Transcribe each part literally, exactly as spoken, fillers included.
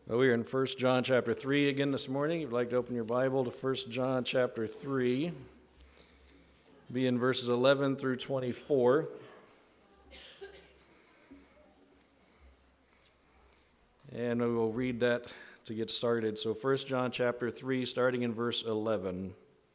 Well, we are in First John chapter three again this morning. If you'd like to open your Bible to First John chapter three, be in verses eleven through twenty-four. And we will read that to get started. So First John chapter three, starting in verse eleven.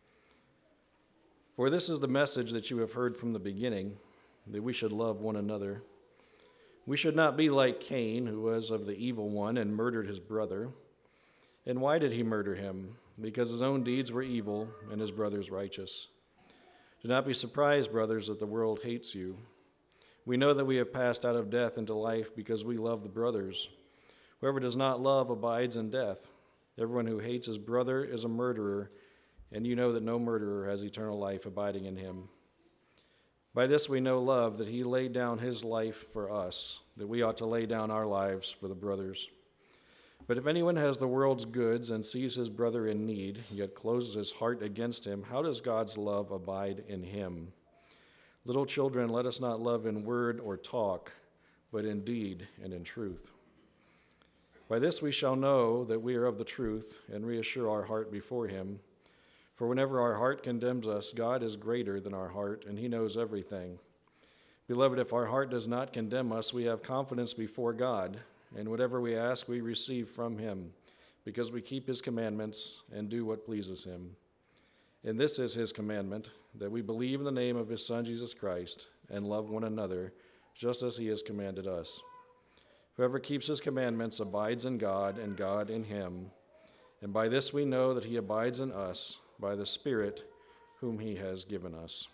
For this is the message that you have heard from the beginning, that we should love one another. We should not be like Cain, who was of the evil one and murdered his brother. And why did he murder him? Because his own deeds were evil and his brother's righteous. Do not be surprised, brothers, that the world hates you. We know that we have passed out of death into life because we love the brothers. Whoever does not love abides in death. Everyone who hates his brother is a murderer, and you know that no murderer has eternal life abiding in him. By this we know love, that he laid down his life for us, that we ought to lay down our lives for the brothers. But if anyone has the world's goods and sees his brother in need, yet closes his heart against him, how does God's love abide in him? Little children, let us not love in word or talk, but in deed and in truth. By this we shall know that we are of the truth and reassure our heart before him. For whenever our heart condemns us, God is greater than our heart, and he knows everything. Beloved, if our heart does not condemn us, we have confidence before God, and whatever we ask, we receive from him, because we keep his commandments and do what pleases him. And this is his commandment, that we believe in the name of his Son, Jesus Christ, and love one another, just as he has commanded us. Whoever keeps his commandments abides in God, and God in him. And by this we know that he abides in us, by the Spirit whom he has given us.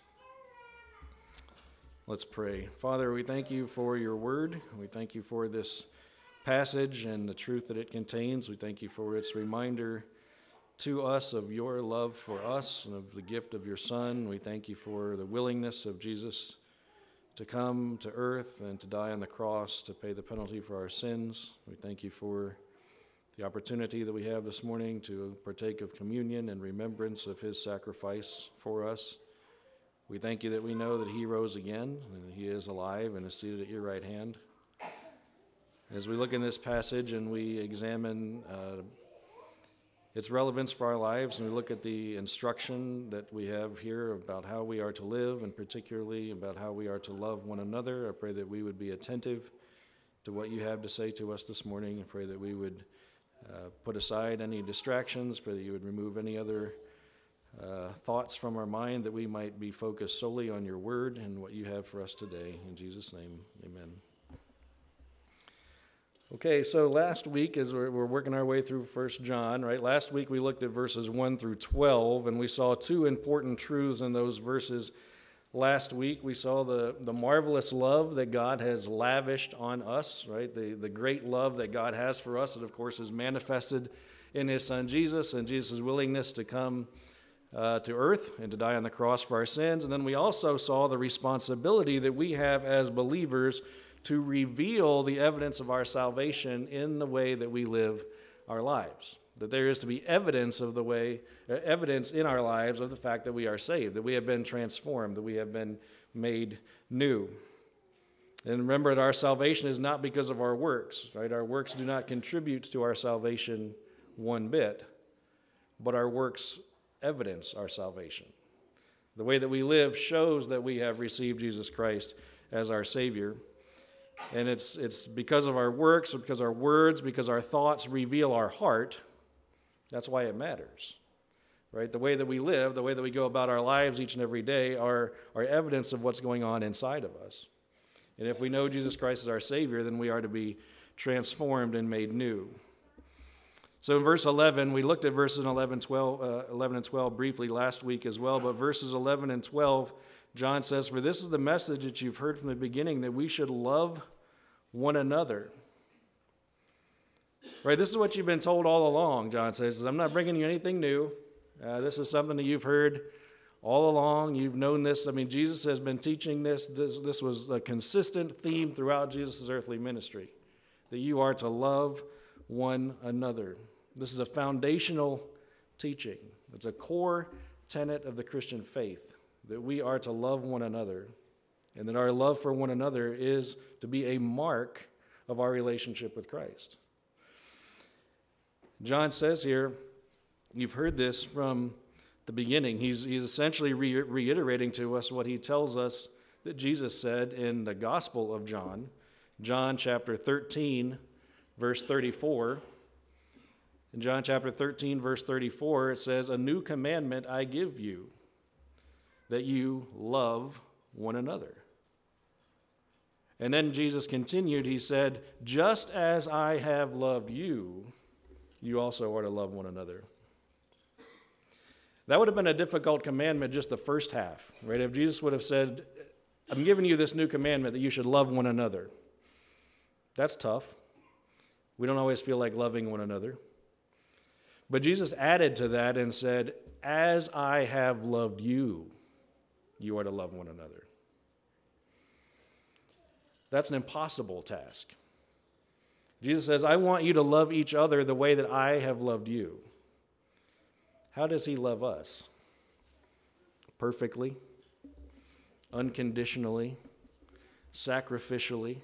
Let's pray. Father, we thank you for your word. We thank you for this passage and the truth that it contains. We thank you for its reminder to us of your love for us and of the gift of your Son. We thank you for the willingness of Jesus to come to earth and to die on the cross to pay the penalty for our sins. We thank you for the opportunity that we have this morning to partake of communion in remembrance of his sacrifice for us. We thank you that we know that he rose again, and that he is alive and is seated at your right hand. As we look in this passage and we examine uh, its relevance for our lives, and we look at the instruction that we have here about how we are to live, and particularly about how we are to love one another, I pray that we would be attentive to what you have to say to us this morning. I pray that we would Uh, put aside any distractions, pray that you would remove any other uh, thoughts from our mind, that we might be focused solely on your word and what you have for us today. In Jesus' name, amen. Okay, so last week, as we're, we're working our way through First John, right? Last week we looked at verses one through twelve, and we saw two important truths in those verses. Last week, we saw the, the marvelous love that God has lavished on us, right? The, the great love that God has for us, that of course is manifested in his Son Jesus, and Jesus' willingness to come uh, to earth and to die on the cross for our sins. And then we also saw the responsibility that we have as believers to reveal the evidence of our salvation in the way that we live our lives. That there is to be evidence of the way, uh, evidence in our lives of the fact that we are saved, that we have been transformed, that we have been made new. And remember that our salvation is not because of our works, right? Our works do not contribute to our salvation one bit, but our works evidence our salvation. The way that we live shows that we have received Jesus Christ as our Savior. And it's it's because of our works, because our words, because our thoughts reveal our heart. That's why it matters, right? The way that we live, the way that we go about our lives each and every day are, are evidence of what's going on inside of us. And if we know Jesus Christ as our Savior, then we are to be transformed and made new. So in verse eleven, we looked at verses eleven, twelve, uh, eleven and twelve briefly last week as well, but verses eleven and twelve, John says, "For this is the message that you've heard from the beginning, that we should love one another." Right, this is what you've been told all along, John says. I'm not bringing you anything new. Uh, this is something that you've heard all along. You've known this. I mean, Jesus has been teaching this. This, this was a consistent theme throughout Jesus' earthly ministry, that you are to love one another. This is a foundational teaching. It's a core tenet of the Christian faith, that we are to love one another, and that our love for one another is to be a mark of our relationship with Christ. John says here, you've heard this from the beginning. He's, he's essentially re- reiterating to us what he tells us that Jesus said in the Gospel of John, John chapter thirteen, verse thirty-four. In John chapter thirteen, verse thirty-four, it says, "A new commandment I give you, that you love one another." And then Jesus continued, he said, "Just as I have loved you, you also are to love one another." That would have been a difficult commandment, just the first half, right? If Jesus would have said, "I'm giving you this new commandment that you should love one another." That's tough. We don't always feel like loving one another. But Jesus added to that and said, "As I have loved you, you are to love one another." That's an impossible task. Jesus says, "I want you to love each other the way that I have loved you." How does he love us? Perfectly, unconditionally, sacrificially,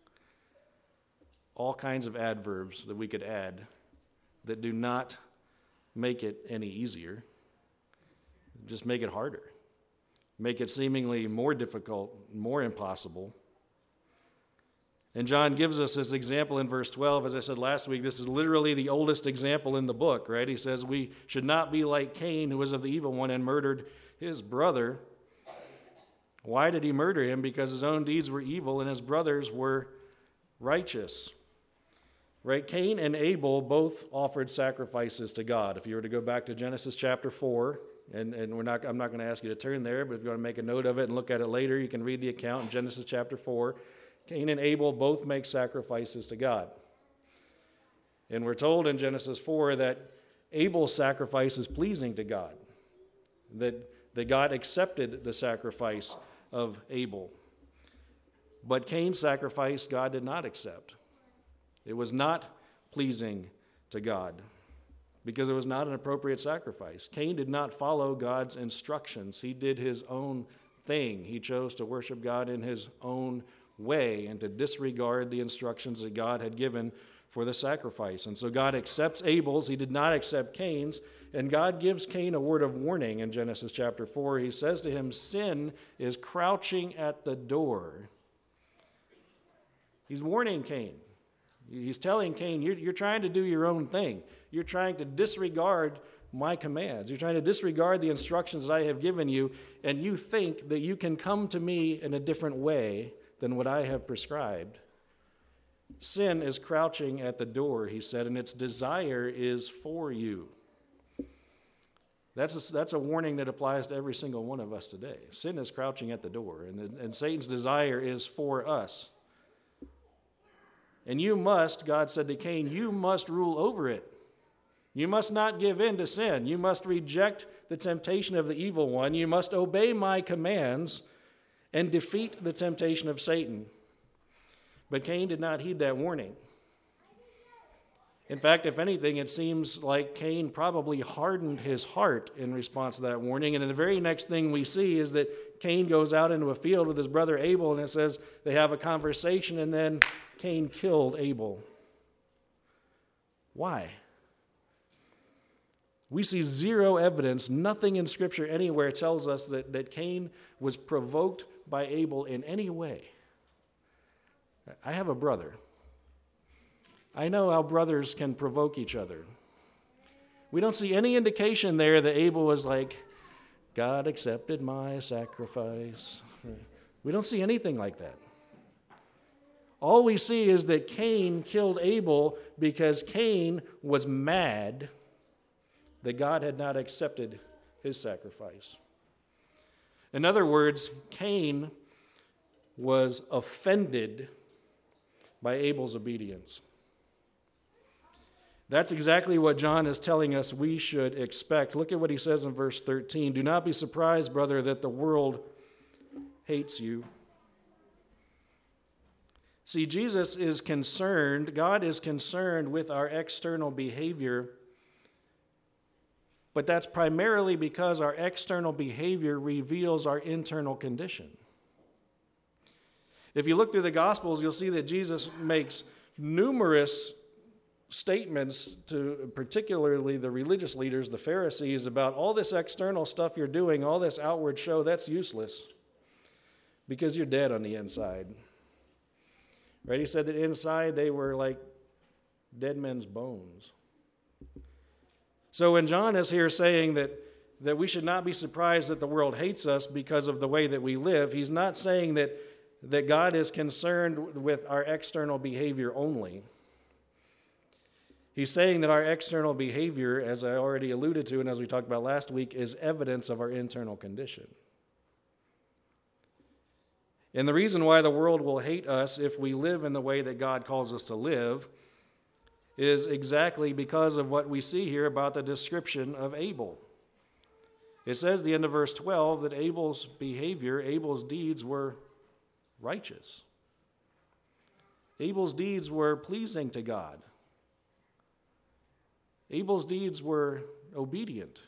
all kinds of adverbs that we could add that do not make it any easier, just make it harder, make it seemingly more difficult, more impossible. And John gives us this example in verse twelve. As I said last week, this is literally the oldest example in the book, right? He says, "We should not be like Cain, who was of the evil one and murdered his brother." Why did he murder him? Because his own deeds were evil and his brothers were righteous. Right? Cain and Abel both offered sacrifices to God. If you were to go back to Genesis chapter four, and, and we're not, I'm not going to ask you to turn there, but if you want to make a note of it and look at it later, you can read the account in Genesis chapter four. Cain and Abel both make sacrifices to God. And we're told in Genesis four that Abel's sacrifice is pleasing to God, that, that God accepted the sacrifice of Abel. But Cain's sacrifice God did not accept. It was not pleasing to God because it was not an appropriate sacrifice. Cain did not follow God's instructions. He did his own thing. He chose to worship God in his own way and to disregard the instructions that God had given for the sacrifice. And so God accepts Abel's. He did not accept Cain's. And God gives Cain a word of warning in Genesis chapter four. He says to him, "Sin is crouching at the door." He's warning Cain. He's telling Cain, you're, you're trying to do your own thing. You're trying to disregard my commands. You're trying to disregard the instructions that I have given you, and you think that you can come to me in a different way than what I have prescribed. Sin is crouching at the door, he said, and its desire is for you. That's a, that's a warning that applies to every single one of us today. Sin is crouching at the door, and, and Satan's desire is for us. And you must, God said to Cain, you must rule over it. You must not give in to sin. You must reject the temptation of the evil one. You must obey my commands and defeat the temptation of Satan. But Cain did not heed that warning. In fact, if anything, it seems like Cain probably hardened his heart in response to that warning. And then the very next thing we see is that Cain goes out into a field with his brother Abel, and it says they have a conversation, and then Cain killed Abel. Why? We see zero evidence, nothing in Scripture anywhere tells us that, that Cain was provoked by Abel in any way. I have a brother. I know how brothers can provoke each other. We don't see any indication there that Abel was like, God accepted my sacrifice. We don't see anything like that. All we see is that Cain killed Abel because Cain was mad that God had not accepted his sacrifice. In other words, Cain was offended by Abel's obedience. That's exactly what John is telling us we should expect. Look at what he says in verse thirteen. Do not be surprised, brother, that the world hates you. See, Jesus is concerned, God is concerned with our external behavior, but that's primarily because our external behavior reveals our internal condition. If you look through the Gospels, you'll see that Jesus makes numerous statements to particularly the religious leaders, the Pharisees, about all this external stuff you're doing, all this outward show, that's useless because you're dead on the inside. Right? He said that inside they were like dead men's bones. So when John is here saying that, that we should not be surprised that the world hates us because of the way that we live, he's not saying that, that God is concerned with our external behavior only. He's saying that our external behavior, as I already alluded to and as we talked about last week, is evidence of our internal condition. And the reason why the world will hate us if we live in the way that God calls us to live is exactly because of what we see here about the description of Abel. It says at the end of verse twelve that Abel's behavior, Abel's deeds were righteous. Abel's deeds were pleasing to God. Abel's deeds were obedient.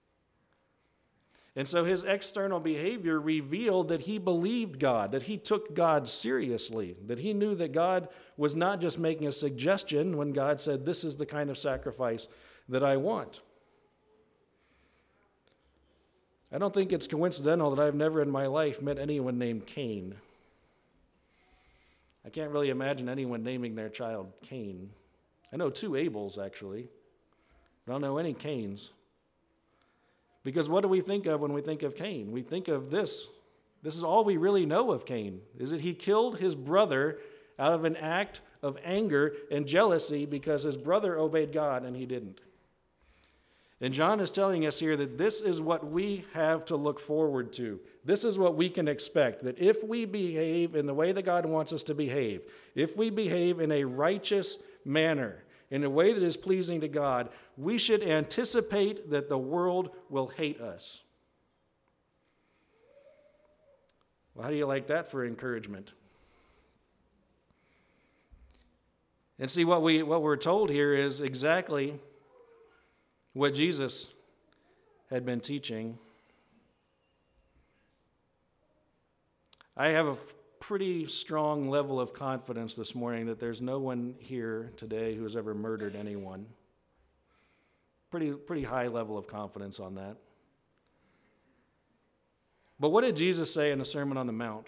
And so his external behavior revealed that he believed God, that he took God seriously, that he knew that God was not just making a suggestion when God said, this is the kind of sacrifice that I want. I don't think it's coincidental that I've never in my life met anyone named Cain. I can't really imagine anyone naming their child Cain. I know two Abels, actually. I don't know any Cains. Because what do we think of when we think of Cain? We think of this. This is all we really know of Cain, is that he killed his brother out of an act of anger and jealousy because his brother obeyed God and he didn't. And John is telling us here that this is what we have to look forward to. This is what we can expect, that if we behave in the way that God wants us to behave, if we behave in a righteous manner, in a way that is pleasing to God, we should anticipate that the world will hate us. Well, how do you like that for encouragement? And see, what, we, what we're told here is exactly what Jesus had been teaching. I have a pretty strong level of confidence this morning that there's no one here today who has ever murdered anyone. Pretty, pretty high level of confidence on that. But what did Jesus say in the Sermon on the Mount?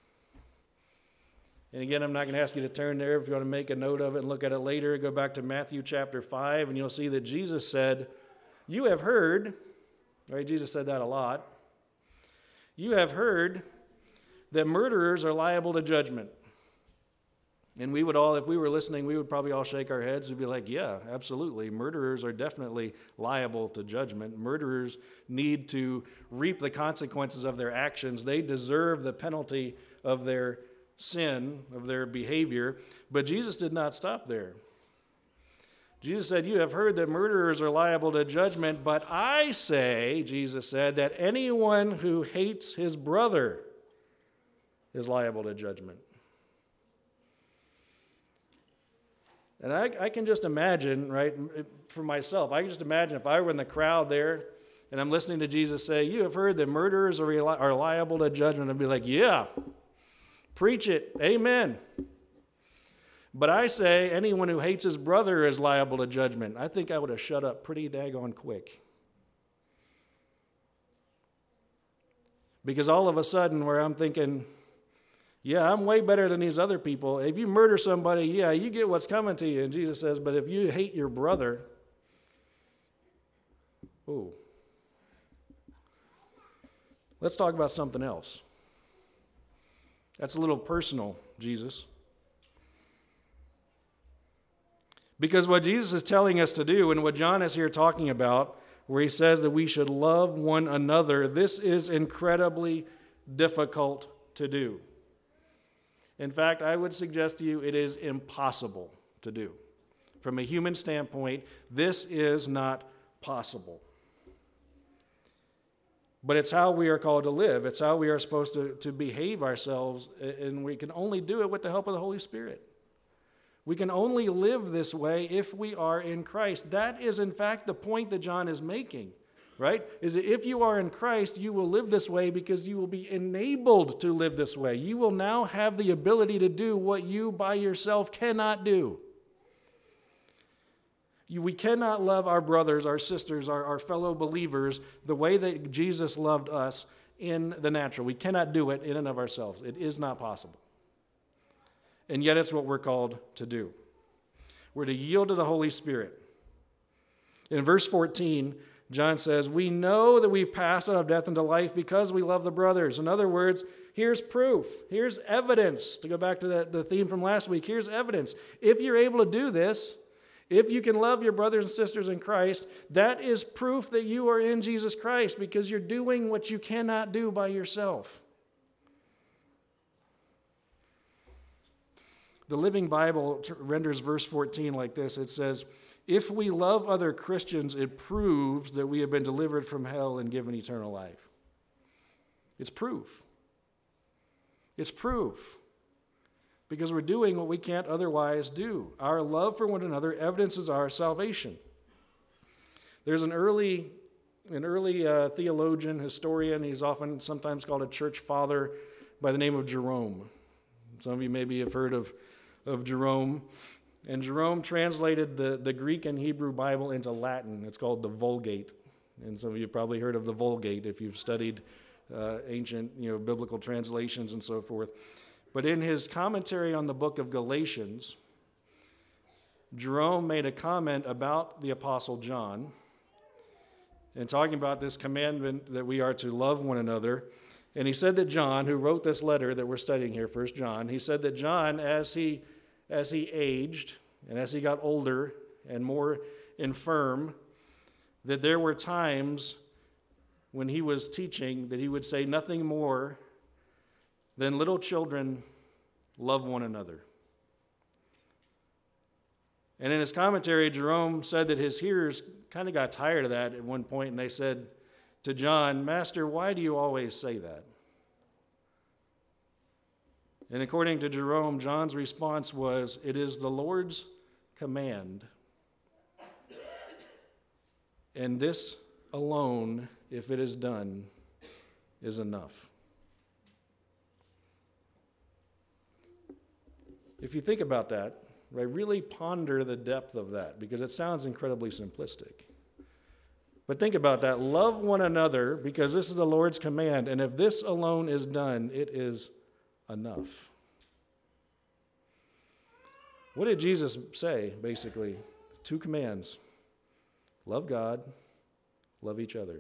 And again, I'm not going to ask you to turn there. If you want to make a note of it and look at it later, go back to Matthew chapter five, and you'll see that Jesus said, you have heard, right? Jesus said that a lot. You have heard that murderers are liable to judgment. And we would all, if we were listening, we would probably all shake our heads and be like, yeah, absolutely. Murderers are definitely liable to judgment. Murderers need to reap the consequences of their actions. They deserve the penalty of their sin, of their behavior. But Jesus did not stop there. Jesus said, you have heard that murderers are liable to judgment, but I say, Jesus said, that anyone who hates his brother is liable to judgment. And I, I can just imagine, right, for myself, I can just imagine if I were in the crowd there and I'm listening to Jesus say, you have heard that murderers are, reli- are liable to judgment. I'd be like, yeah, preach it, amen. But I say anyone who hates his brother is liable to judgment. I think I would have shut up pretty daggone quick. Because all of a sudden where I'm thinking, yeah, I'm way better than these other people. If you murder somebody, yeah, you get what's coming to you. And Jesus says, but if you hate your brother, ooh. Let's talk about something else. That's a little personal, Jesus. Because what Jesus is telling us to do, and what John is here talking about, where he says that we should love one another, this is incredibly difficult to do. In fact, I would suggest to you it is impossible to do. From a human standpoint, this is not possible. But it's how we are called to live. It's how we are supposed to, to behave ourselves, and we can only do it with the help of the Holy Spirit. We can only live this way if we are in Christ. That is, in fact, the point that John is making, right? Is that if you are in Christ, you will live this way because you will be enabled to live this way. You will now have the ability to do what you by yourself cannot do. You, we cannot love our brothers, our sisters, our, our fellow believers the way that Jesus loved us in the natural. We cannot do it in and of ourselves. It is not possible. And yet it's what we're called to do. We're to yield to the Holy Spirit. In verse fourteen, John says, we know that we've passed out of death into life because we love the brothers. In other words, here's proof. Here's evidence. To go back to the, the theme from last week, here's evidence. If you're able to do this, if you can love your brothers and sisters in Christ, that is proof that you are in Jesus Christ because you're doing what you cannot do by yourself. The Living Bible renders verse fourteen like this. It says, if we love other Christians, it proves that we have been delivered from hell and given eternal life. It's proof. It's proof. Because we're doing what we can't otherwise do. Our love for one another evidences our salvation. There's an early, an early uh, theologian, historian, he's often sometimes called a church father by the name of Jerome. Some of you maybe have heard of, of Jerome. And Jerome translated the, the Greek and Hebrew Bible into Latin. It's called the Vulgate. And some of you have probably heard of the Vulgate if you've studied uh, ancient, you know, biblical translations and so forth. But in his commentary on the book of Galatians, Jerome made a comment about the Apostle John and talking about this commandment that we are to love one another. And he said that John, who wrote this letter that we're studying here, First John, he said that John, as he as he aged and as he got older and more infirm, that there were times when he was teaching that he would say nothing more than little children love one another. And in his commentary, Jerome said that his hearers kind of got tired of that at one point, and they said to John, Master, why do you always say that? And according to Jerome, John's response was, it is the Lord's command. And this alone, if it is done, is enough. If you think about that, right, really ponder the depth of that, because it sounds incredibly simplistic. But think about that. Love one another, because this is the Lord's command, and if this alone is done, it is enough. What did Jesus say, basically? Two commands. Love God, love each other.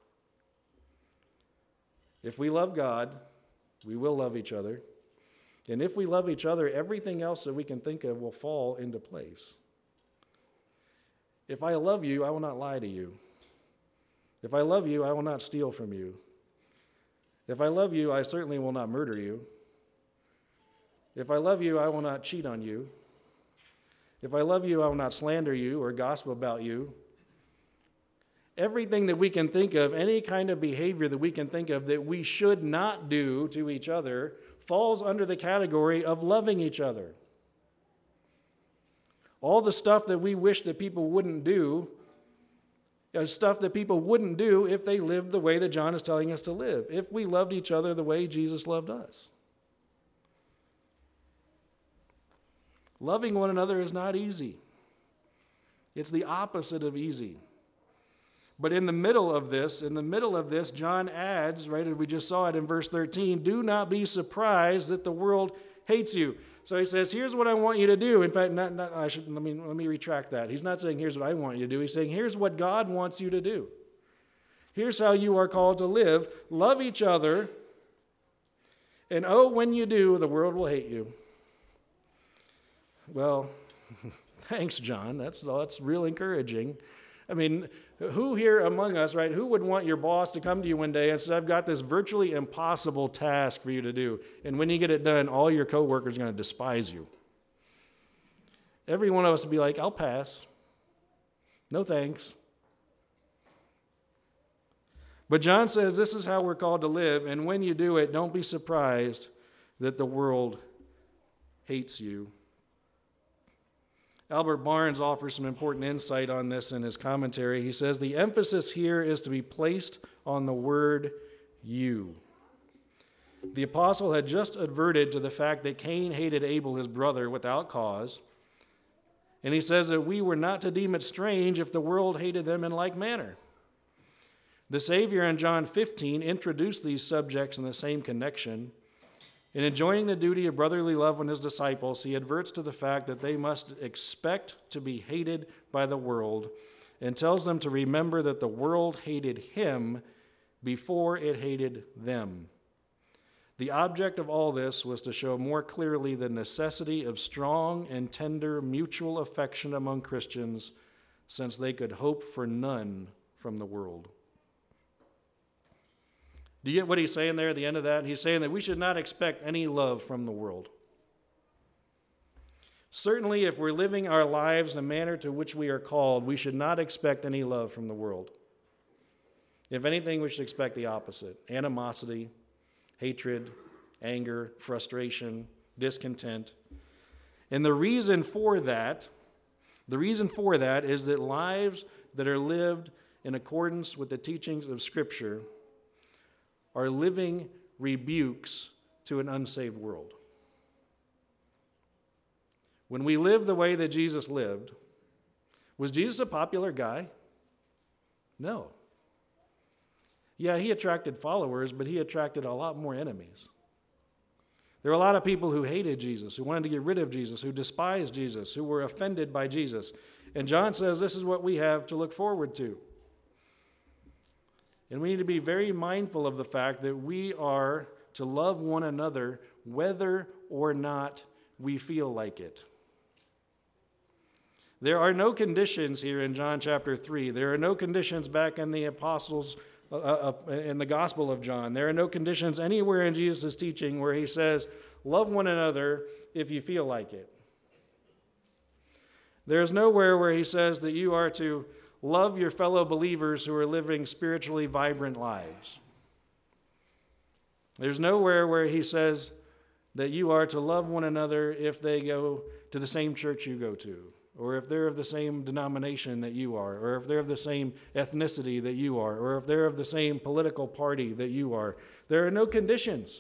If we love God, we will love each other. And if we love each other, everything else that we can think of will fall into place. If I love you, I will not lie to you. If I love you, I will not steal from you. If I love you, I certainly will not murder you. If I love you, I will not cheat on you. If I love you, I will not slander you or gossip about you. Everything that we can think of, any kind of behavior that we can think of that we should not do to each other, falls under the category of loving each other. All the stuff that we wish that people wouldn't do is stuff that people wouldn't do if they lived the way that John is telling us to live, if we loved each other the way Jesus loved us. Loving one another is not easy. It's the opposite of easy. But in the middle of this, in the middle of this, John adds, right, as we just saw it in verse thirteen, do not be surprised that the world hates you. So he says, here's what I want you to do. In fact, not, not, I should, let me, let me retract that. He's not saying, here's what I want you to do. He's saying, here's what God wants you to do. Here's how you are called to live. Love each other. And oh, when you do, the world will hate you. Well, thanks, John. That's, that's real encouraging. I mean, who here among us, right, who would want your boss to come to you one day and say, I've got this virtually impossible task for you to do, and when you get it done, all your coworkers are going to despise you? Every one of us would be like, I'll pass. No thanks. But John says this is how we're called to live, and when you do it, don't be surprised that the world hates you. Albert Barnes offers some important insight on this in his commentary. He says, the emphasis here is to be placed on the word you. The apostle had just adverted to the fact that Cain hated Abel, his brother, without cause. And he says that we were not to deem it strange if the world hated them in like manner. The Savior in John fifteen introduced these subjects in the same connection. In enjoining the duty of brotherly love on his disciples, he adverts to the fact that they must expect to be hated by the world and tells them to remember that the world hated him before it hated them. The object of all this was to show more clearly the necessity of strong and tender mutual affection among Christians, since they could hope for none from the world. Do you get what he's saying there at the end of that? He's saying that we should not expect any love from the world. Certainly, if we're living our lives in a manner to which we are called, we should not expect any love from the world. If anything, we should expect the opposite: animosity, hatred, anger, frustration, discontent. And the reason for that, the reason for that is that lives that are lived in accordance with the teachings of Scripture are living rebukes to an unsaved world. When we live the way that Jesus lived, was Jesus a popular guy? No. Yeah, he attracted followers, but he attracted a lot more enemies. There were a lot of people who hated Jesus, who wanted to get rid of Jesus, who despised Jesus, who were offended by Jesus. And John says this is what we have to look forward to. And we need to be very mindful of the fact that we are to love one another whether or not we feel like it. There are no conditions here in John chapter three. There are no conditions back in the apostles' Uh, uh, in the Gospel of John. There are no conditions anywhere in Jesus' teaching where he says, love one another if you feel like it. There's nowhere where he says that you are to love your fellow believers who are living spiritually vibrant lives. There's nowhere where he says that you are to love one another if they go to the same church you go to, or if they're of the same denomination that you are, or if they're of the same ethnicity that you are, or if they're of the same political party that you are. There are no conditions.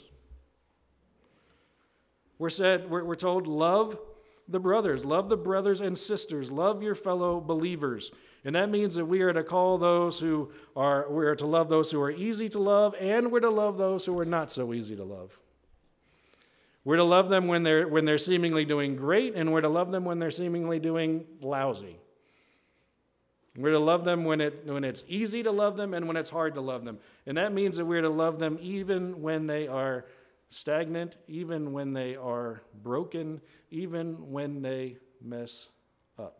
We're said, we're, we're told, love the brothers, love the brothers and sisters, love your fellow believers. And that means that we are to call those who are, we are to love those who are easy to love, and we're to love those who are not so easy to love. We're to love them when they're when they're seemingly doing great, and we're to love them when they're seemingly doing lousy. We're to love them when it when it's easy to love them and when it's hard to love them. And that means that we're to love them even when they are stagnant, even when they are broken, even when they mess up.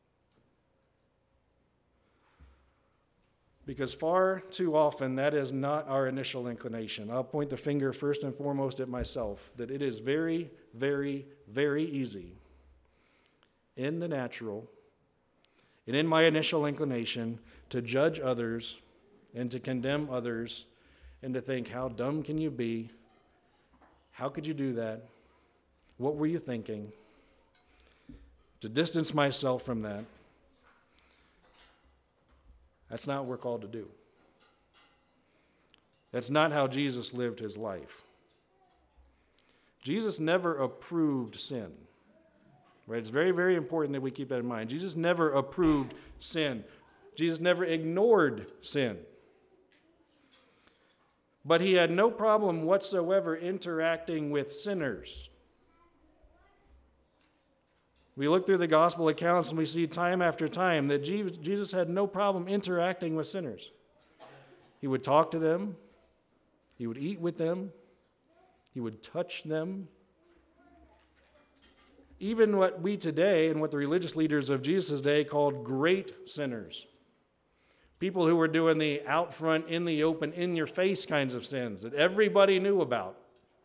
Because far too often that is not our initial inclination. I'll point the finger first and foremost at myself, that it is very, very, very easy in the natural and in my initial inclination to judge others and to condemn others and to think, how dumb can you be? How could you do that? What were you thinking? To distance myself from that. That's not what we're called to do. That's not how Jesus lived his life. Jesus never approved sin. Right? It's very, very important that we keep that in mind. Jesus never approved sin. Jesus never ignored sin. But he had no problem whatsoever interacting with sinners. We look through the gospel accounts and we see time after time that Jesus had no problem interacting with sinners. He would talk to them. He would eat with them. He would touch them. Even what we today and what the religious leaders of Jesus' day called great sinners. People who were doing the out front, in the open, in your face kinds of sins that everybody knew about.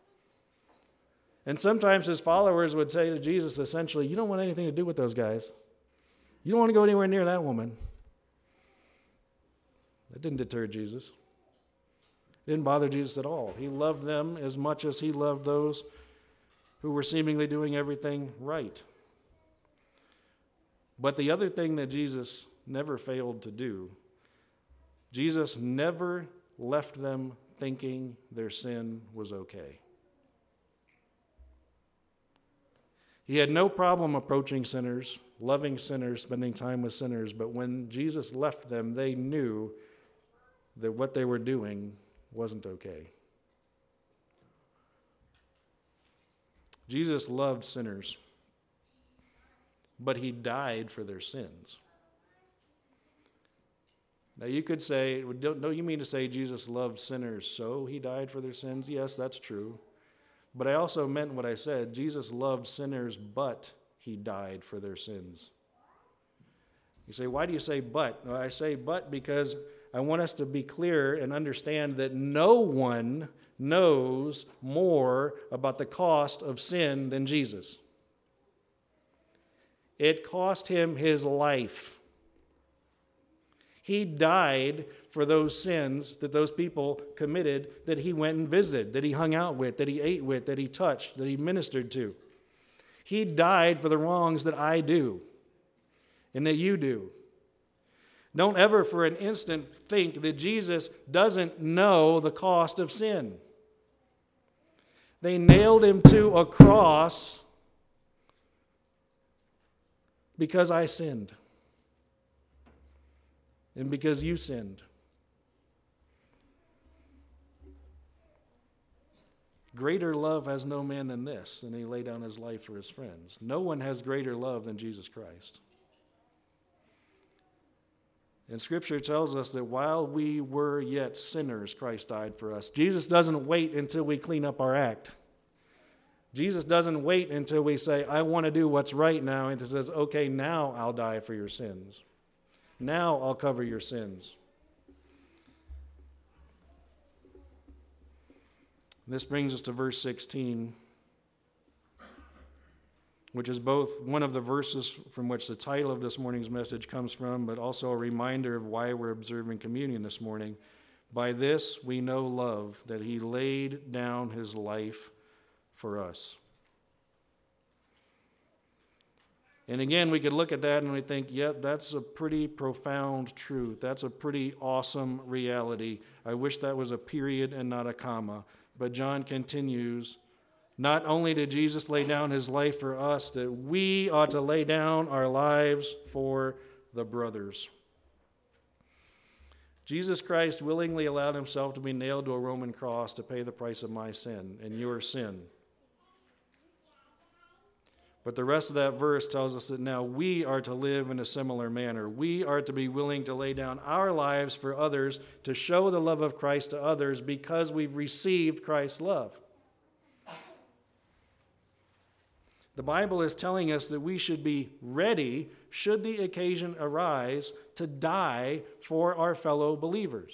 And sometimes his followers would say to Jesus, essentially, you don't want anything to do with those guys. You don't want to go anywhere near that woman. That didn't deter Jesus. It didn't bother Jesus at all. He loved them as much as he loved those who were seemingly doing everything right. But the other thing that Jesus never failed to do, Jesus never left them thinking their sin was okay. He had no problem approaching sinners, loving sinners, spending time with sinners. But when Jesus left them, they knew that what they were doing wasn't okay. Jesus loved sinners, but he died for their sins. Now you could say, don't, don't you mean to say Jesus loved sinners so he died for their sins? Yes, that's true. But I also meant what I said. Jesus loved sinners, but he died for their sins. You say, why do you say but? Well, I say but because I want us to be clear and understand that no one knows more about the cost of sin than Jesus. It cost him his life. He died for those sins that those people committed, that he went and visited, that he hung out with, that he ate with, that he touched, that he ministered to. He died for the wrongs that I do and that you do. Don't ever for an instant think that Jesus doesn't know the cost of sin. They nailed him to a cross because I sinned. And because you sinned. Greater love has no man than this, than he lay down his life for his friends. No one has greater love than Jesus Christ. And Scripture tells us that while we were yet sinners, Christ died for us. Jesus doesn't wait until we clean up our act. Jesus doesn't wait until we say, I want to do what's right now, and he says, okay, now I'll die for your sins. Now I'll cover your sins. This brings us to verse sixteen, which is both one of the verses from which the title of this morning's message comes from, but also a reminder of why we're observing communion this morning. By this we know love, that he laid down his life for us. And again, we could look at that and we think, yeah, that's a pretty profound truth. That's a pretty awesome reality. I wish that was a period and not a comma. But John continues, not only did Jesus lay down his life for us, that we ought to lay down our lives for the brothers. Jesus Christ willingly allowed himself to be nailed to a Roman cross to pay the price of my sin and your sin. But the rest of that verse tells us that now we are to live in a similar manner. We are to be willing to lay down our lives for others, to show the love of Christ to others because we've received Christ's love. The Bible is telling us that we should be ready, should the occasion arise, to die for our fellow believers.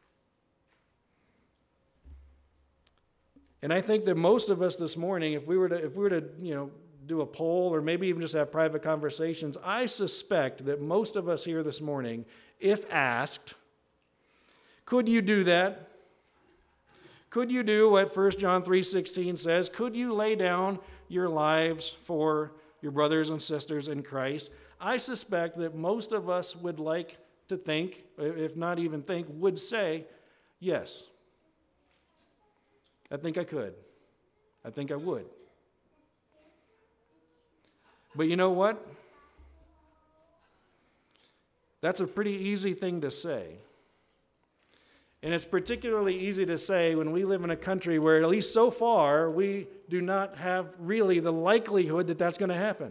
And I think that most of us this morning, if we were to, if we were to, you know, do a poll or maybe even just have private conversations, I suspect that most of us here this morning, if asked, could you do that? Could you do what First John three sixteen says? Could you lay down your lives for your brothers and sisters in Christ? I suspect that most of us would like to think, if not even think, would say, yes. I think I could. I think I would. But you know what? That's a pretty easy thing to say. And it's particularly easy to say when we live in a country where, at least so far, we do not have really the likelihood that that's going to happen.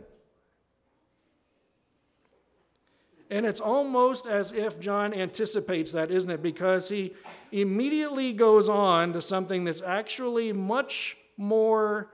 And it's almost as if John anticipates that, isn't it? Because he immediately goes on to something that's actually much more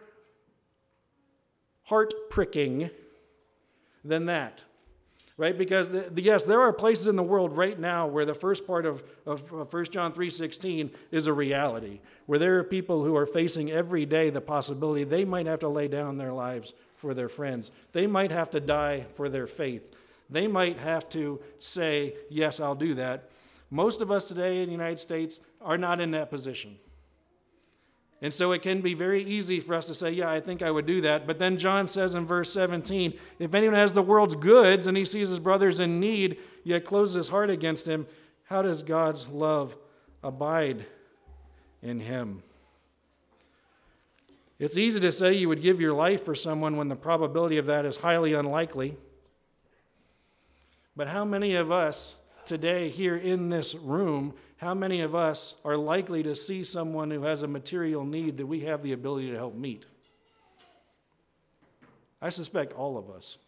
heart-pricking than that, right? Because, the, the, yes, there are places in the world right now where the first part of, of, of First John three sixteen is a reality, where there are people who are facing every day the possibility they might have to lay down their lives for their friends. They might have to die for their faith. They might have to say, yes, I'll do that. Most of us today in the United States are not in that position. And so it can be very easy for us to say, yeah, I think I would do that. But then John says in verse seventeen, if anyone has the world's goods and he sees his brothers in need, yet closes his heart against him, how does God's love abide in him? It's easy to say you would give your life for someone when the probability of that is highly unlikely. But how many of us today here in this room, how many of us are likely to see someone who has a material need that we have the ability to help meet? I suspect all of us.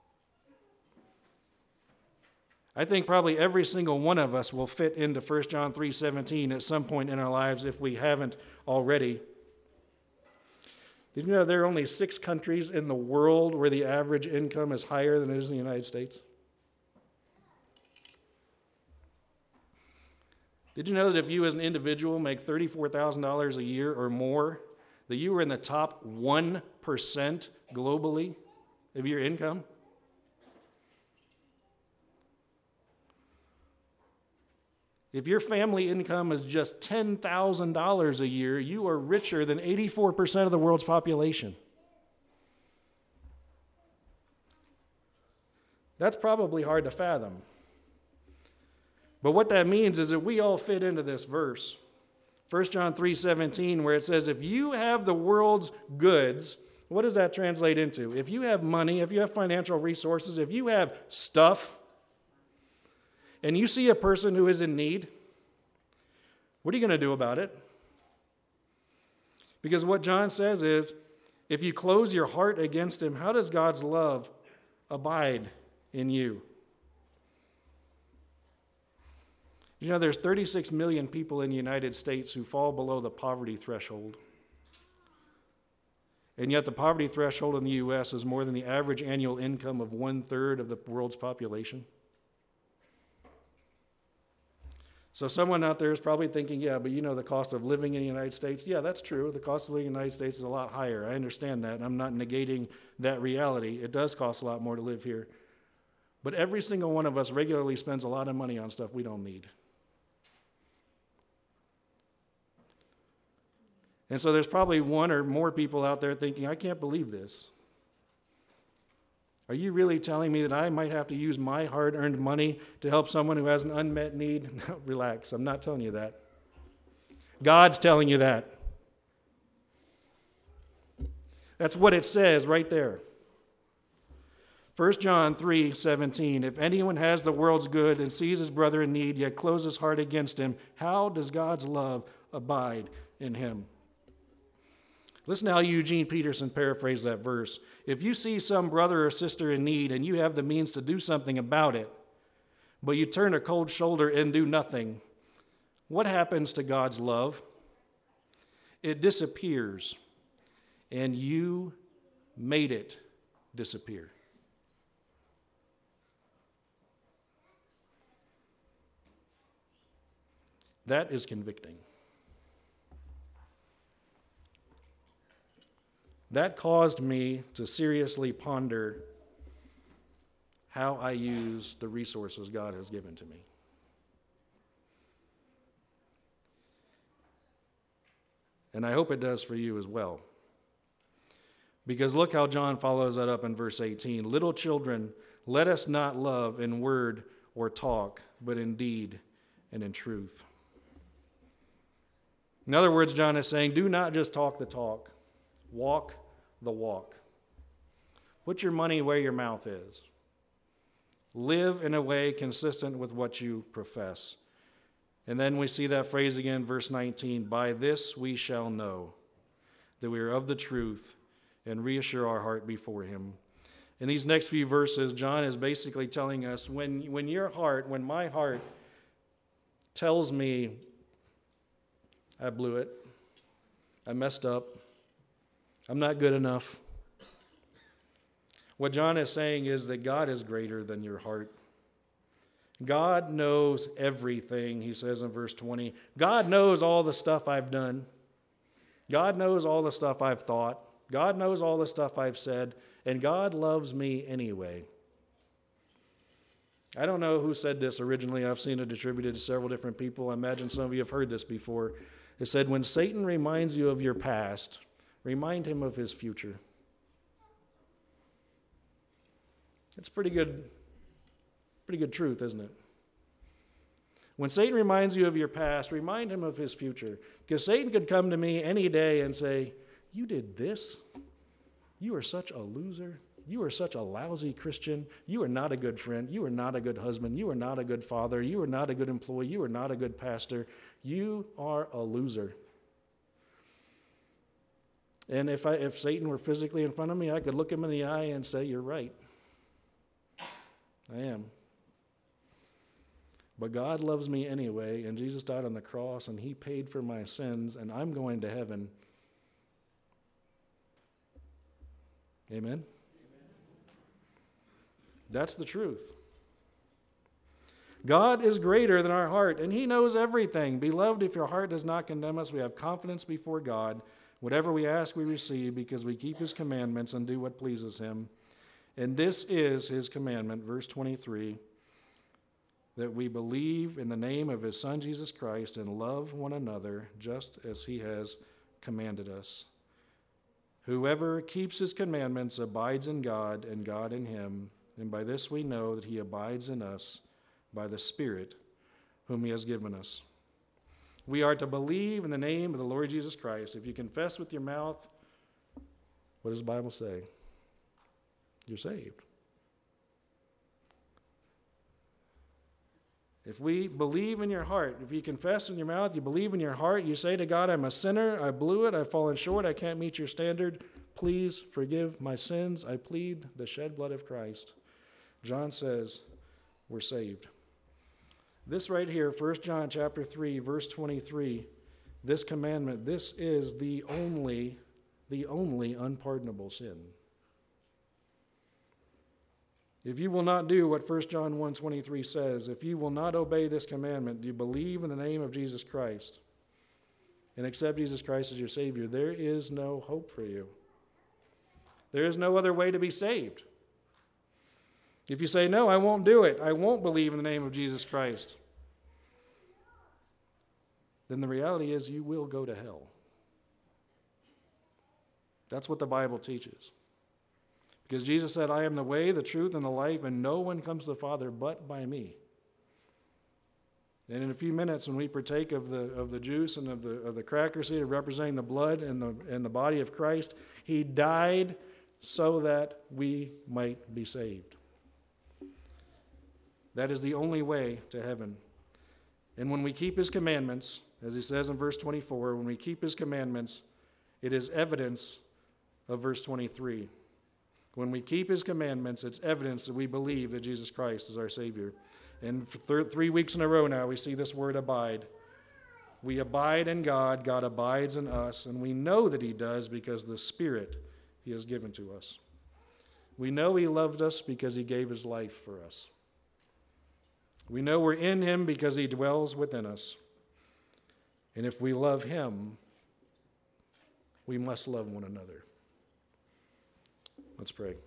I think probably every single one of us will fit into First John three seventeen at some point in our lives if we haven't already. Did you know there are only six countries in the world where the average income is higher than it is in the United States? Did you know that if you as an individual make thirty-four thousand dollars a year or more, that you are in the top one percent globally of your income? If your family income is just ten thousand dollars a year, you are richer than eighty-four percent of the world's population. That's probably hard to fathom. But what that means is that we all fit into this verse. First John three seventeen, where it says, if you have the world's goods, what does that translate into? If you have money, if you have financial resources, if you have stuff, and you see a person who is in need, what are you going to do about it? Because what John says is, if you close your heart against him, how does God's love abide in you? You know, there's thirty-six million people in the United States who fall below the poverty threshold. And yet the poverty threshold in the U S is more than the average annual income of one-third of the world's population. So someone out there is probably thinking, yeah, but you know the cost of living in the United States. Yeah, that's true. The cost of living in the United States is a lot higher. I understand that, and I'm not negating that reality. It does cost a lot more to live here. But every single one of us regularly spends a lot of money on stuff we don't need. And so there's probably one or more people out there thinking, I can't believe this. Are you really telling me that I might have to use my hard-earned money to help someone who has an unmet need? No, relax, I'm not telling you that. God's telling you that. That's what it says right there. First John three seventeen, if anyone has the world's good and sees his brother in need, yet closes his heart against him, how does God's love abide in him? Listen to how Eugene Peterson paraphrased that verse. If you see some brother or sister in need and you have the means to do something about it, but you turn a cold shoulder and do nothing, what happens to God's love? It disappears, and you made it disappear. That is convicting. That caused me to seriously ponder how I use the resources God has given to me. And I hope it does for you as well. Because look how John follows that up in verse eighteen. Little children, let us not love in word or talk, but in deed and in truth. In other words, John is saying, do not just talk the talk. Walk the walk. Put your money where your mouth is. Live in a way consistent with what you profess. And then we see that phrase again, verse nineteen, by this we shall know that we are of the truth and reassure our heart before him. In these next few verses, John is basically telling us when, when your heart, when my heart tells me I blew it, I messed up, I'm not good enough. What John is saying is that God is greater than your heart. God knows everything, he says in verse twenty. God knows all the stuff I've done. God knows all the stuff I've thought. God knows all the stuff I've said. And God loves me anyway. I don't know who said this originally. I've seen it attributed to several different people. I imagine some of you have heard this before. It said, when Satan reminds you of your past, remind him of his future. It's pretty good, pretty good truth, isn't it? When Satan reminds you of your past, remind him of his future. Because Satan could come to me any day and say, You did this? You are such a loser. You are such a lousy Christian. You are not a good friend. You are not a good husband. You are not a good father. You are not a good employee. You are not a good pastor. You are a loser. And if I, if Satan were physically in front of me, I could look him in the eye and say, you're right. I am. But God loves me anyway, and Jesus died on the cross, and he paid for my sins, and I'm going to heaven. Amen? Amen. That's the truth. God is greater than our heart, and he knows everything. Beloved, if your heart does not condemn us, we have confidence before God. Whatever we ask, we receive, because we keep his commandments and do what pleases him. And this is his commandment, verse twenty-three, that we believe in the name of his Son, Jesus Christ, and love one another just as he has commanded us. Whoever keeps his commandments abides in God, and God in him. And by this we know that he abides in us by the Spirit whom he has given us. We are to believe in the name of the Lord Jesus Christ. If you confess with your mouth, what does the Bible say? You're saved. If we believe in your heart, if you confess in your mouth, you believe in your heart, you say to God, I'm a sinner, I blew it, I've fallen short, I can't meet your standard, please forgive my sins, I plead the shed blood of Christ. John says, we're saved. This right here, First John chapter three, verse twenty-three, this commandment, this is the only, the only unpardonable sin. If you will not do what First John one twenty-three says, if you will not obey this commandment, do you believe in the name of Jesus Christ and accept Jesus Christ as your Savior, there is no hope for you. There is no other way to be saved. If you say, no, I won't do it, I won't believe in the name of Jesus Christ, then the reality is you will go to hell. That's what the Bible teaches. Because Jesus said, I am the way, the truth, and the life, and no one comes to the Father but by me. And in a few minutes, when we partake of the of the juice and of the of the cracker seed representing the blood and the and the body of Christ, he died so that we might be saved. That is the only way to heaven. And when we keep his commandments, as he says in verse twenty-four, when we keep his commandments, it is evidence of verse twenty-three. When we keep his commandments, it's evidence that we believe that Jesus Christ is our Savior. And for th- three weeks in a row now, we see this word abide. We abide in God, God abides in us, and we know that he does because of the Spirit he has given to us. We know he loved us because he gave his life for us. We know we're in him because he dwells within us. And if we love him, we must love one another. Let's pray.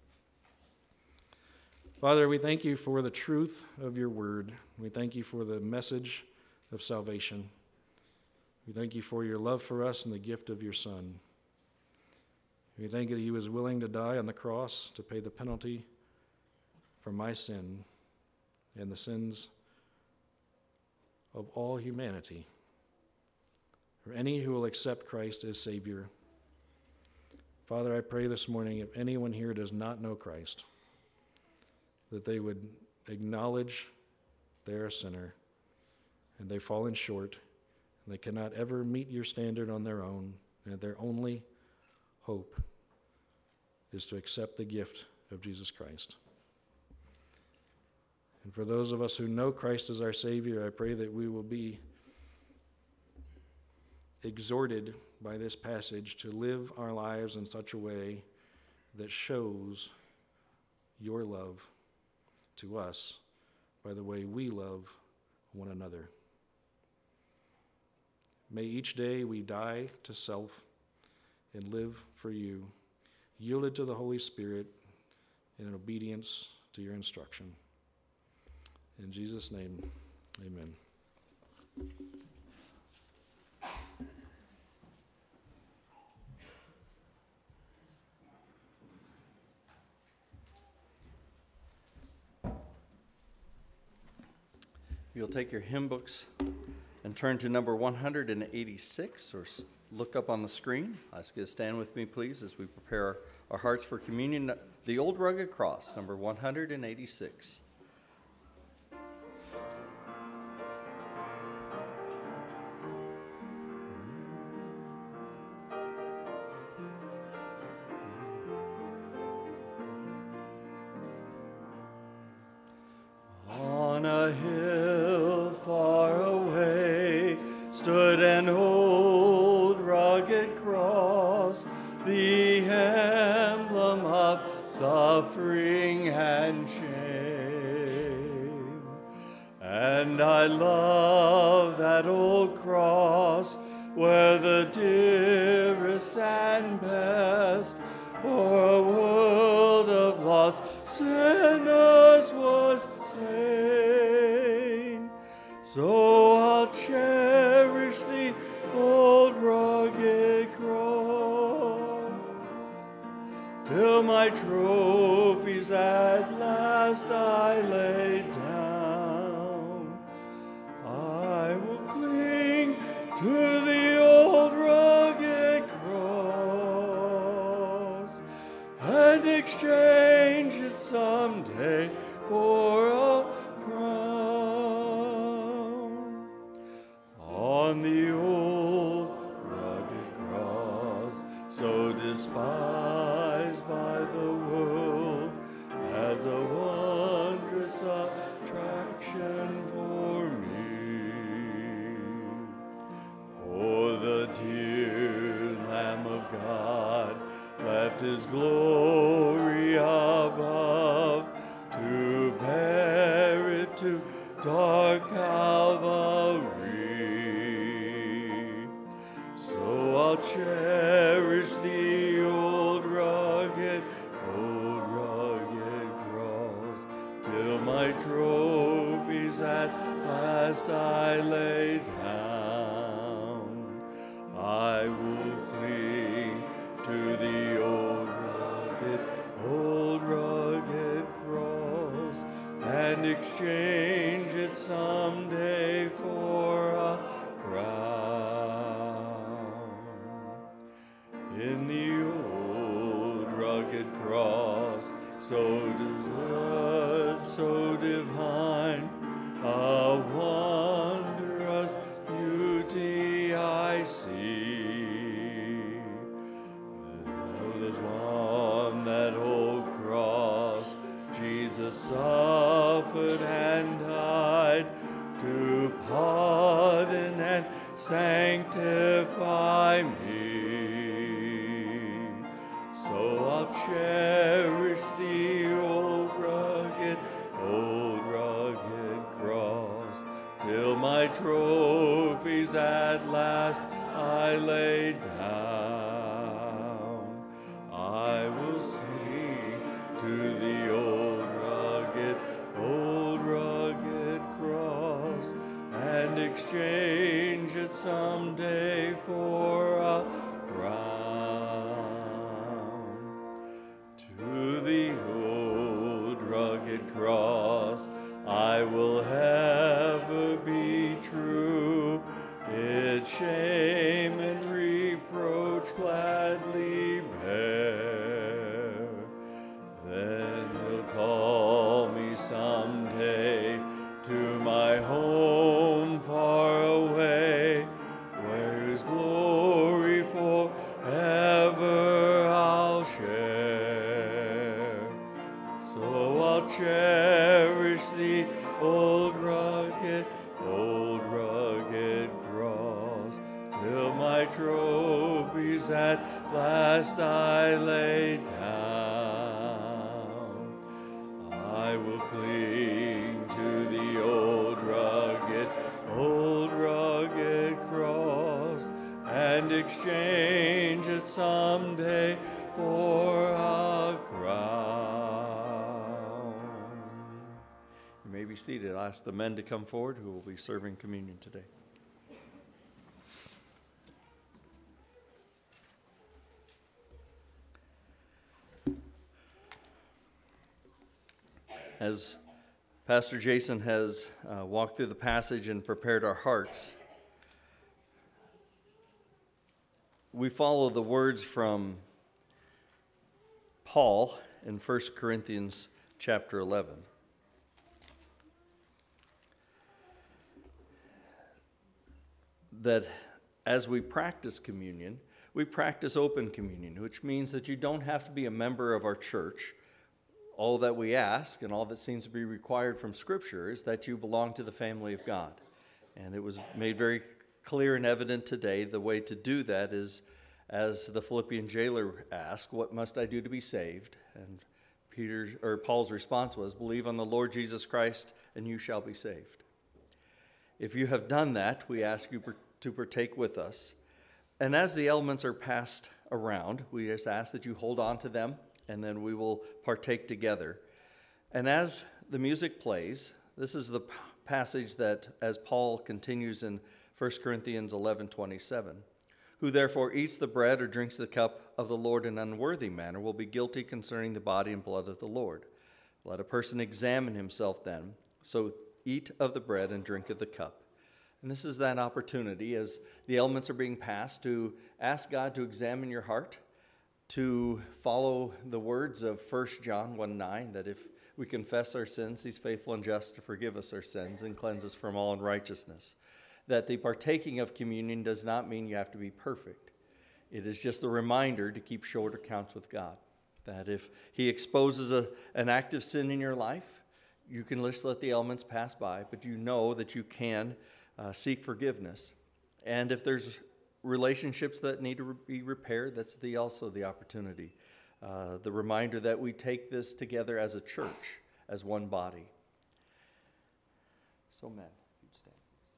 Father, we thank you for the truth of your word. We thank you for the message of salvation. We thank you for your love for us and the gift of your Son. We thank you that he was willing to die on the cross to pay the penalty for my sin and the sins of all humanity, for any who will accept Christ as Savior. Father, I pray this morning, if anyone here does not know Christ, that they would acknowledge they're a sinner and they've fallen short and they cannot ever meet your standard on their own, and that their only hope is to accept the gift of Jesus Christ. And for those of us who know Christ as our Savior, I pray that we will be exhorted by this passage to live our lives in such a way that shows your love to us by the way we love one another. May each day we die to self and live for you, yielded to the Holy Spirit and in obedience to your instruction. In Jesus' name, amen. You'll take your hymn books and turn to number one hundred eighty-six or look up on the screen. I ask you to stand with me, please, as we prepare our hearts for communion. The Old Rugged Cross, number one hundred eighty-six. On a hill far away stood an old rugged cross, the emblem of suffering and shame. And I love that old cross where the dearest and best for a world of lost sinners was slain. So I'll cherish the old rugged cross till my trophies at last I lay down. I will cling to the old rugged cross and exchange it someday for a crown. On the old rugged cross, so despised by the world, as a wondrous attraction for me. For the dear Lamb of God left his glory above to bear it to dark Calvary. So I'll cherish the old rugged, old rugged cross till my trophies at last I lay down. I will cling to the old rugged, old rugged cross and exchange it someday for a crown. In the old rugged cross, so deserved, so divine, a wondrous beauty I see. There's on that old cross Jesus suffered and died to pardon and sanctify me. So I'll cherish the old rugged, old rugged cross till my trophies at last I lay down. I will sing to the old rugged, old rugged cross and exchange it someday for a crown. To the old rugged cross I will ever be true, its shame and reproach gladly bear. Then he'll call me someday to my home far away, where his glory forever I'll share. So I'll cherish the old rugged, old rugged cross till my trophies at last I lay down. I will cling to the old rugged, old rugged cross and exchange it someday for a crown. You may be seated. I ask the men to come forward who will be serving communion today. As Pastor Jason has uh, walked through the passage and prepared our hearts, we follow the words from Paul in First Corinthians chapter eleven. That as we practice communion, we practice open communion, which means that you don't have to be a member of our church. All that we ask and all that seems to be required from Scripture is that you belong to the family of God. And it was made very clear and evident today. The way to do that is, as the Philippian jailer asked, "What must I do to be saved?" And Peter or Paul's response was, "Believe on the Lord Jesus Christ, and you shall be saved." If you have done that, we ask you to partake with us. And as the elements are passed around, we just ask that you hold on to them, and then we will partake together. And as the music plays, this is the passage that, as Paul continues in First Corinthians eleven twenty-seven, "Who therefore eats the bread or drinks the cup of the Lord in an unworthy manner will be guilty concerning the body and blood of the Lord. Let a person examine himself then, so eat of the bread and drink of the cup." And this is that opportunity as the elements are being passed to ask God to examine your heart, to follow the words of First John one nine, that if we confess our sins, he's faithful and just to forgive us our sins and cleanse us from all unrighteousness. That the partaking of communion does not mean you have to be perfect. It is just a reminder to keep short accounts with God. That if he exposes a, an active sin in your life, you can just let the elements pass by, but you know that you can uh, seek forgiveness. And if there's relationships that need to re- be repaired, that's the also the opportunity. Uh, the reminder that we take this together as a church, as one body. So, men, you'd stand.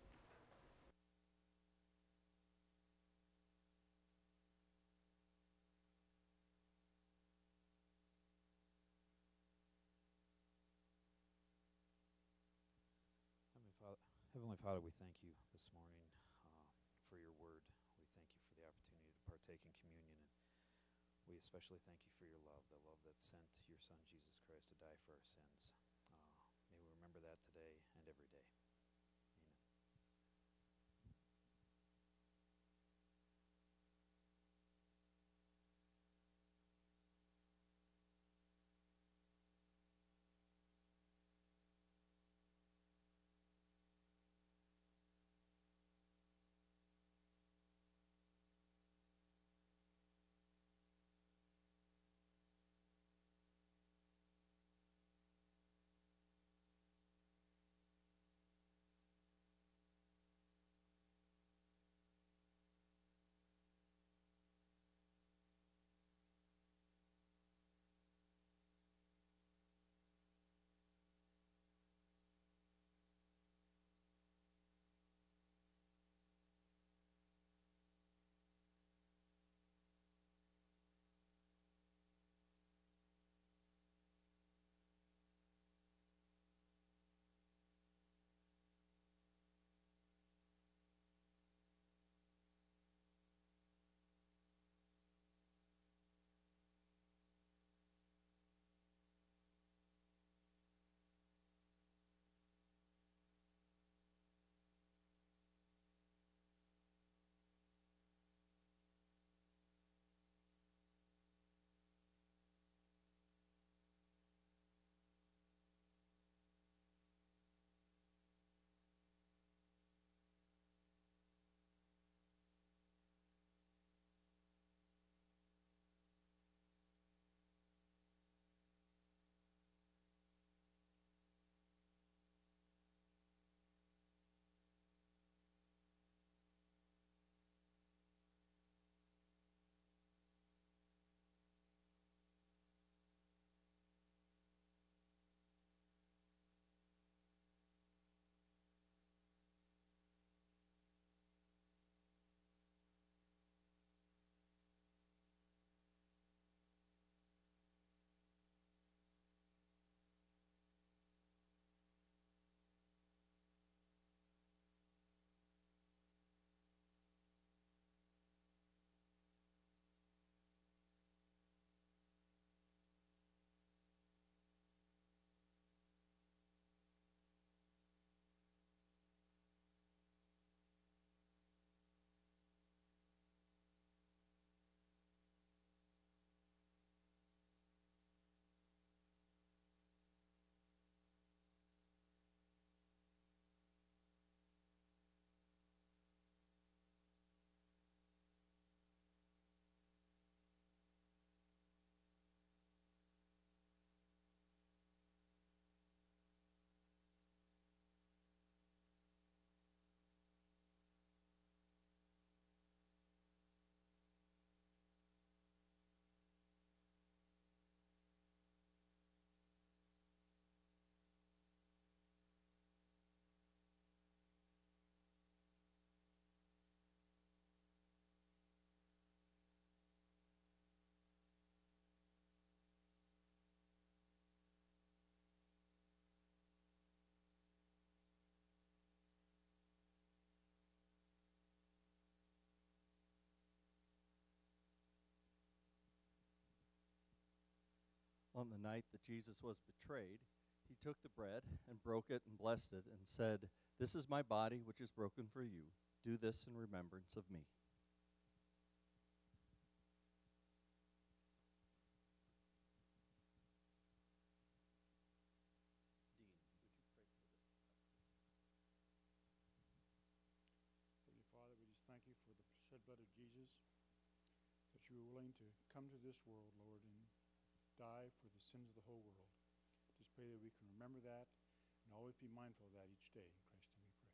Heavenly Father, Heavenly Father, we thank you this morning uh, for your word. We thank you for the opportunity to partake in communion. And we especially thank you for your love, the love that sent your Son, Jesus Christ, to die for our sins. Uh, may we remember that today and every day. on the night that Jesus was betrayed, he took the bread and broke it and blessed it and said, "This is my body, which is broken for you. Do this in remembrance of me." Heavenly Father, we just thank you for the shed blood of Jesus, that you were willing to come to this world, Lord, and die for the sins of the whole world. Just pray that we can remember that and always be mindful of that each day. In Christ's name we pray.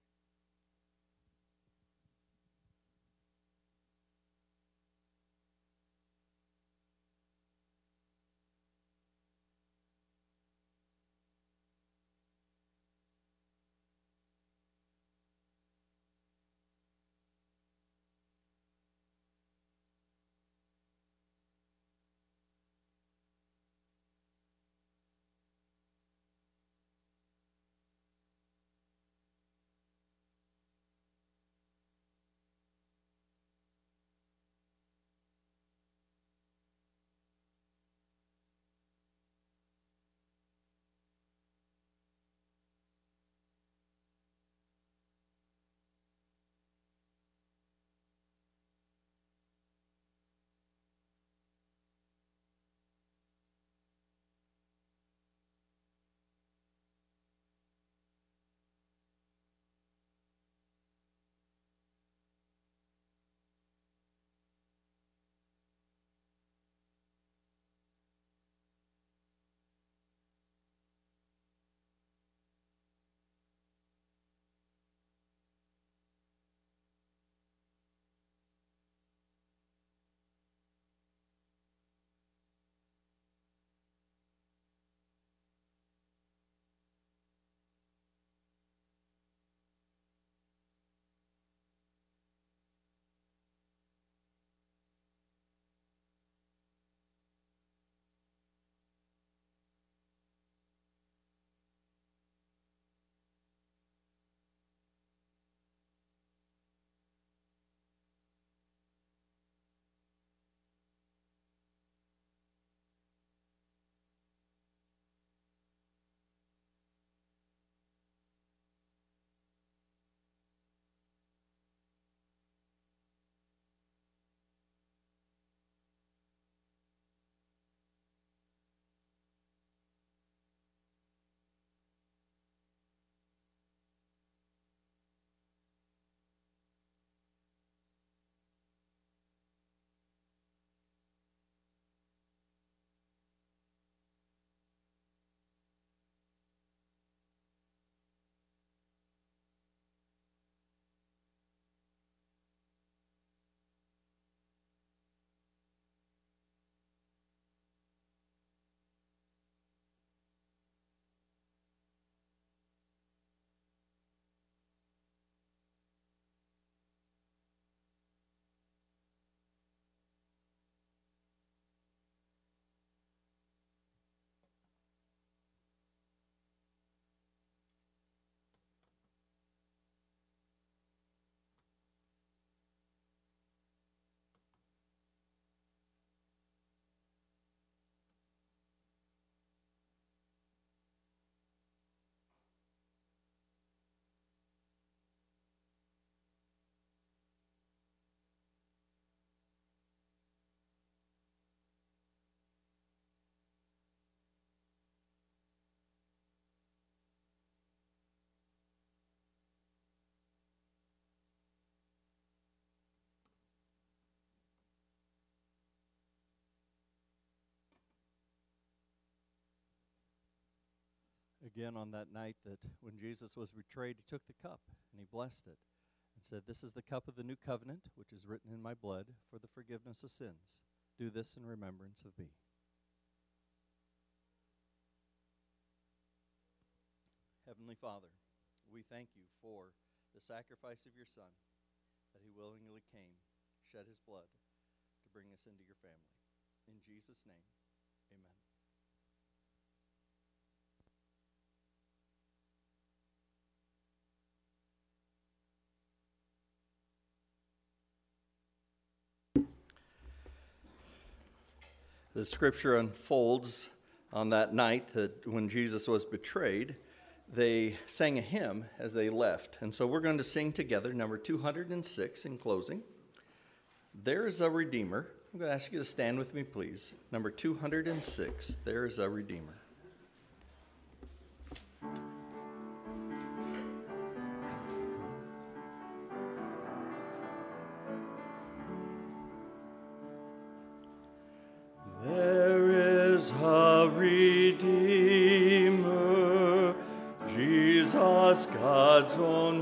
Again, on that night that when Jesus was betrayed, he took the cup and he blessed it and said, "This is the cup of the new covenant, which is written in my blood for the forgiveness of sins. Do this in remembrance of me." Heavenly Father, we thank you for the sacrifice of your Son, that he willingly came, shed his blood to bring us into your family. In Jesus' name, amen. The scripture unfolds on that night that when Jesus was betrayed, they sang a hymn as they left. And so we're going to sing together number two hundred six in closing. There is a Redeemer. I'm going to ask you to stand with me, please. Number two hundred six, There is a Redeemer. There is a Redeemer, Jesus, God's own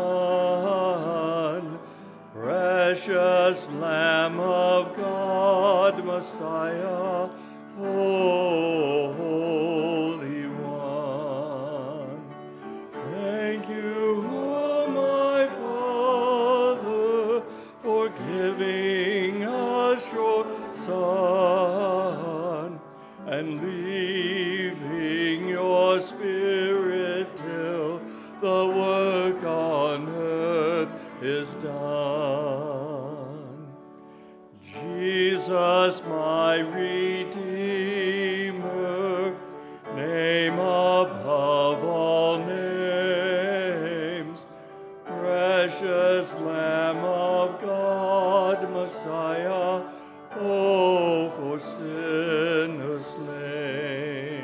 Son, precious Lamb of God, Messiah, oh, Holy One. Thank you, oh my Father, for giving us your Son and leaving your Spirit till the work on earth is done. Jesus, my Redeemer, name above all names, precious Lamb of God, Messiah, oh, for sinners slain.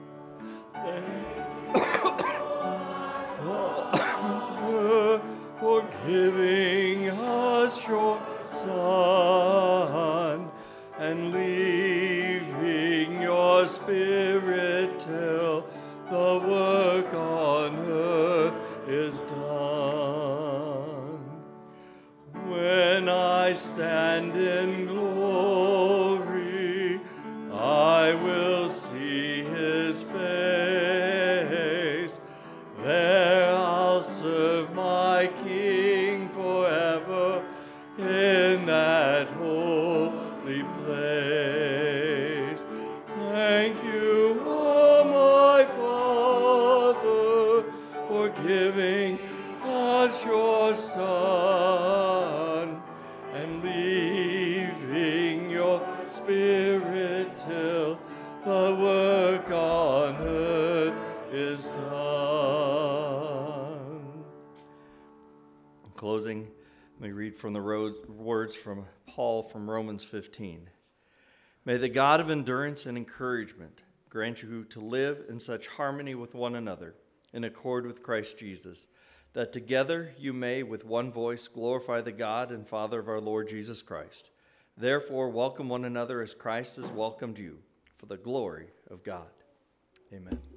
For giving us your Son and leaving your Spirit till the work on earth is done. When I stand in glory, I will see his face. There I'll serve my King forever in that holy place. Thank you, oh my Father, for giving us your Son and leaving your Spirit till the work on earth is done. In closing, let me read from the ro- words from Paul from Romans fifteen. May the God of endurance and encouragement grant you to live in such harmony with one another, in accord with Christ Jesus, that together you may with one voice glorify the God and Father of our Lord Jesus Christ. Therefore, welcome one another as Christ has welcomed you, for the glory of God. Amen.